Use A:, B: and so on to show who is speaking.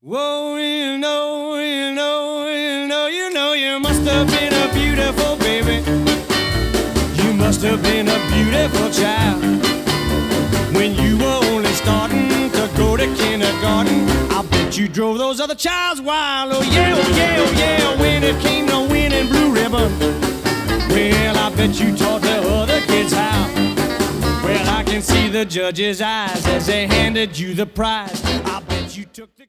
A: Whoa, you must have been a beautiful baby. You must have been a beautiful child. When you were only starting to go to kindergarten, I bet you drove those other childs wild. Oh yeah, oh yeah, oh yeah, when it came to winning blue ribbon, well, I bet you taught the other kids how. Well, I can see the judge's eyes as they handed you the prize. I bet you took the